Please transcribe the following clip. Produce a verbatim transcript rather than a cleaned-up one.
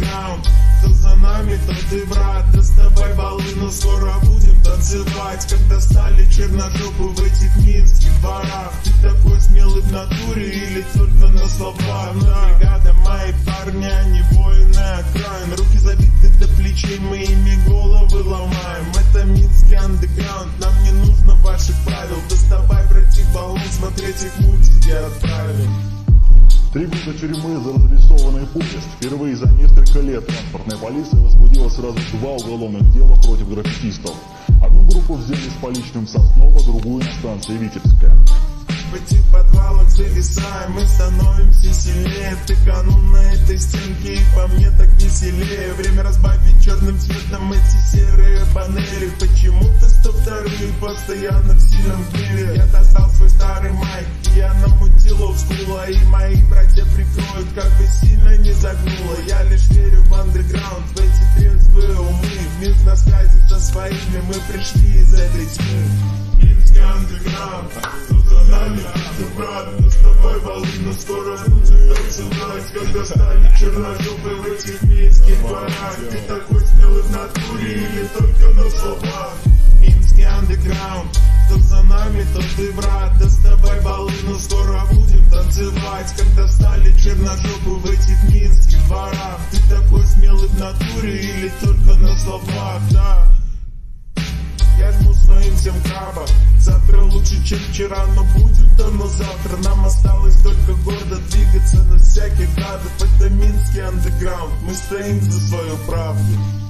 андеграунд. Кто за нами, тот и брат. Доставай баллы, но скоро будем танцевать. Когда стали черножопы в этих минских дворах. Ты такой смелый в натуре или только на словах? Бригада, мои парни, они воины окраин. Руки забиты до плечей, мы ими головы ломаем. Это минский андеграунд, нам не нужно ваших правил. Доставай, братик, баллон, смотреть их мультики отправим. Три года тюрьмы за разрисованный поезд. Впервые за несколько лет транспортная полиция возбудила сразу два уголовных дела против граффитистов. Одну группу взяли с поличным в Сосново, другую на станции Витебская. В этих подвалах зависаем, мы становимся сильнее. Ты канун на этой стенке, и по мне так веселее. Время разбавить черным цветом эти серые панели. Почему-то сто вторые постоянно в сильном гневе. Я достал свой старый майк, я намутил олдскула, и мои братья прикроют, как бы сильно не загнуло. Я лишь верю в андеграунд, в эти трезвые умы. Минск на связи со своими, мы пришли из этой тьмы. Минский андеграунд, тут за нами, ты брат. Мы с тобой волны, но скоро будем танцевать. Когда стали черножопы в этих минских дворах. Ты такой смелый в натуре или только на словах? Минский андеграунд, кто за нами, тот и брат. Доставай баллы, но скоро будем танцевать. Когда стали черножопы в этих минских дворах. Ты такой смелый в натуре или только на словах? Да. Я жму своим всем крабам. Завтра лучше, чем вчера, но будет оно завтра. Нам осталось только гордо двигаться на всяких гадов. Это минский андеграунд, мы стоим за свою правду.